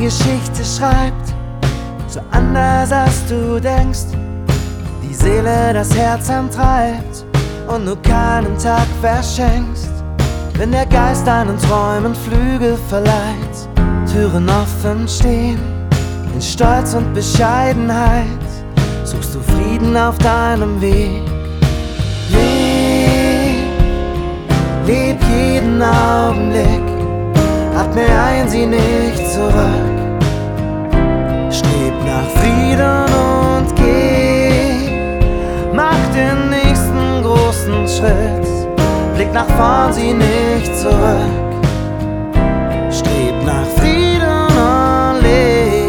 Geschichte schreibt, so anders als du denkst, die Seele das Herz antreibt und nur keinen Tag verschenkst. Wenn der Geist deinen Träumen Flügel verleiht, Türen offen stehen, in Stolz und Bescheidenheit suchst du Frieden auf deinem Weg. Leb jeden Augenblick, atme ein, sieh nicht zurück. Streb nach Frieden und geh, mach den nächsten großen Schritt. Blick nach vorn, sieh nicht zurück. Streb nach Frieden und leb.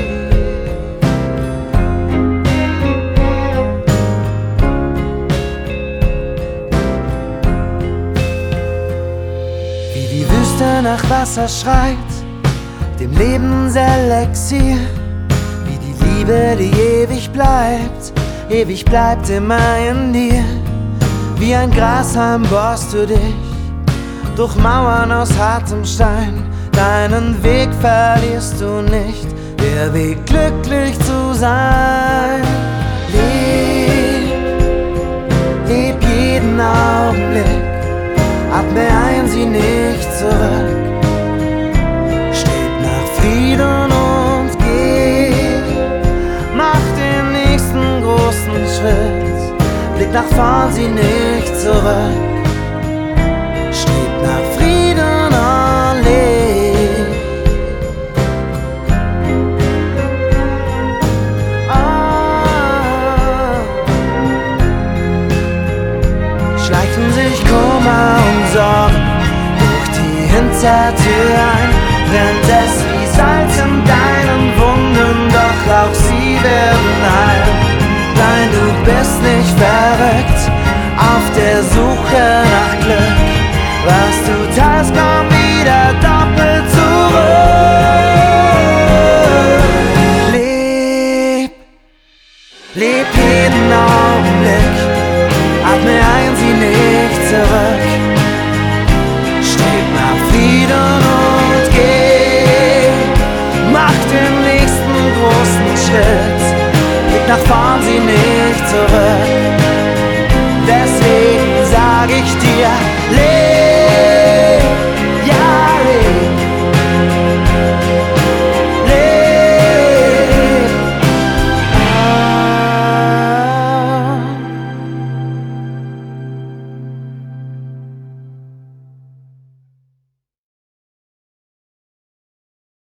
Wie die Wüste nach Wasser schreit, dem Lebenselixier. Wie die Liebe, die ewig bleibt immer in dir. Wie ein Grashalm bohrst du dich durch Mauern aus hartem Stein. Deinen Weg verlierst du nicht, der Weg glücklich zu sein. Leb jeden Augenblick, atme ein, sieh nicht zurück. Streb nach Frieden und geh, mach den nächsten großen Schritt. Blick nach vorn, sieh nicht zurück.